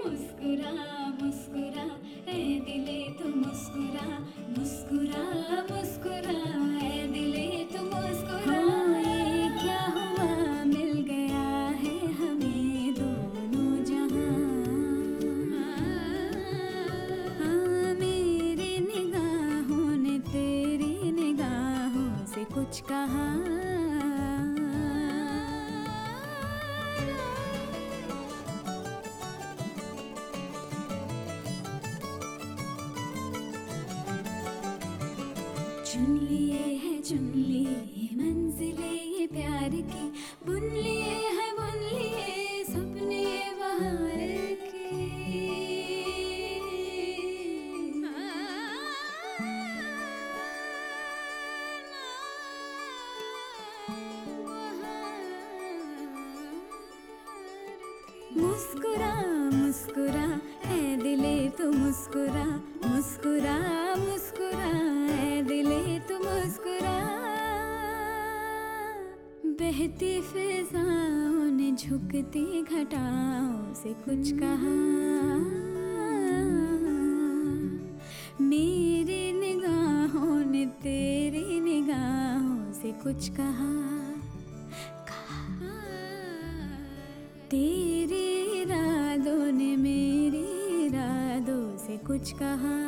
मुस्कुरा मुस्कुरा ऐ दिले तू मुस्कुरा मुस्कुरा मुस्कुरा ऐ दिले तू मुस्कुरा। ये क्या हुआ मिल गया है हमें दोनों जहां। हाँ मेरी निगाहों ने तेरी निगाहों से कुछ कहा। चुन लिए मंजिले ये प्यार की, बुन लिए सपने बाहर के। मुस्कुरा मुस्कुरा है दिले तू मुस्कुरा मुस्कुरा मुस्कुरा है दिले तू मुस्कुरा। बहती फिजाओं ने झुकती घटाओं से कुछ कहा। मेरी निगाहों ने तेरी निगाहों से कुछ कहा। तेरे इरादों ने मेरे इरादों से कुछ कहा।